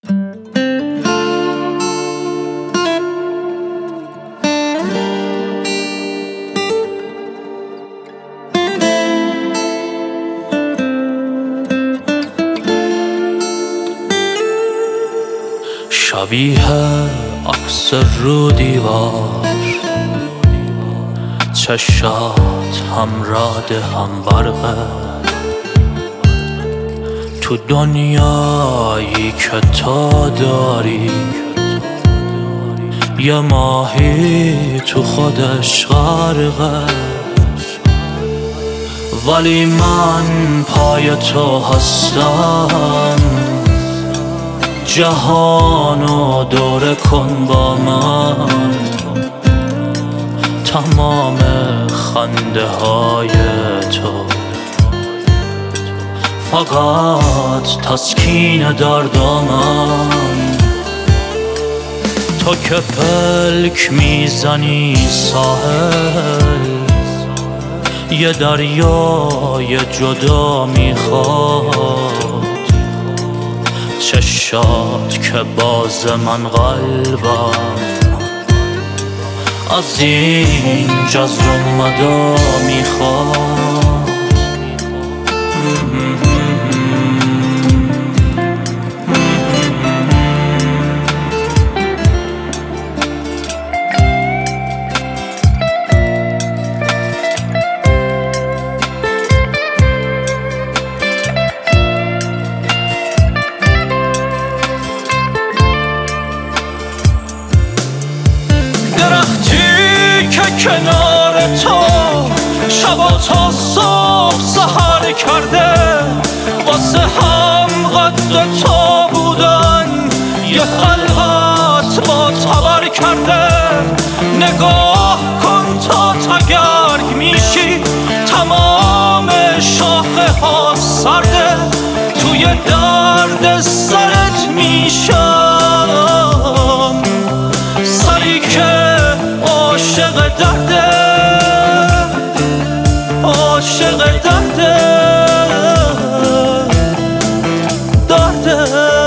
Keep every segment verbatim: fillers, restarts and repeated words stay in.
شبیه عکس رو دیوار، چشات هم راد هم برقه. تو دنیایی که تا داری یه ماهی تو خودش غرقه، ولی من پای تو هستم. جهانو دوره کن با من، تمام خنده های تو فقط تسکین درد من. تو که پلک میزنی ساحل، یه دریای جدا میخواد. چشات که باز من قلبم از این جزر مدا میخواد. درختی که کنار تو شبا تا صبح سحر کرده، واسه هم قد تو بودن یه خلقت با تبر کرده. نگاه کن تا تگرگ میشی، تمام شاخه ها سرده. توی درد سرت میشم، سری که عاشق درده، عاشق درده، درده.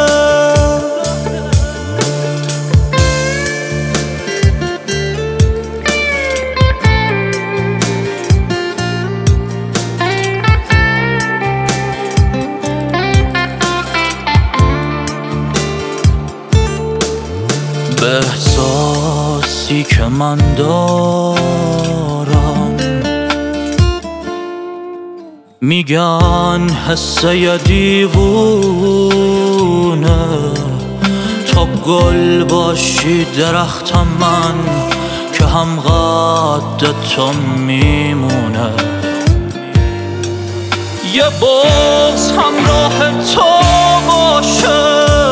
به احساسی که من دارم میگن حسه دیوونه. تا گل باشی درختم من که هم قد تو میمونه. یه بغض همراه تو باشه،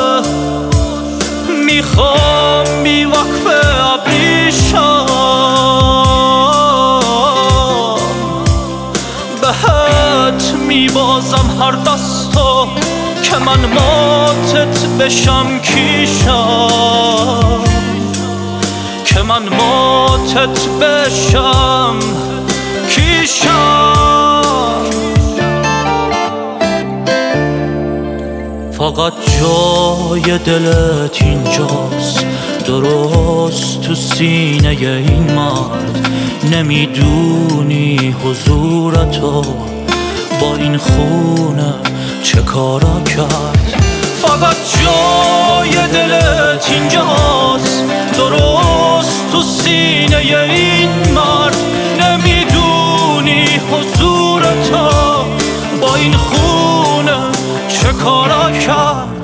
میخوام بی وقفه ابریشم. بهت میبازم هر دستو که من ماتت بشم کیشم، که من ماتت بشم کیشم. فقط جای دلت اینجاست، درست تو سینه این مرد. نمیدونی حضورتو با این خونه چه کارا کرد. فقط جای دلت اینجاست، درست تو سینه این مرد. نمیدونی حضورتو با این خونه چه کارا کرد.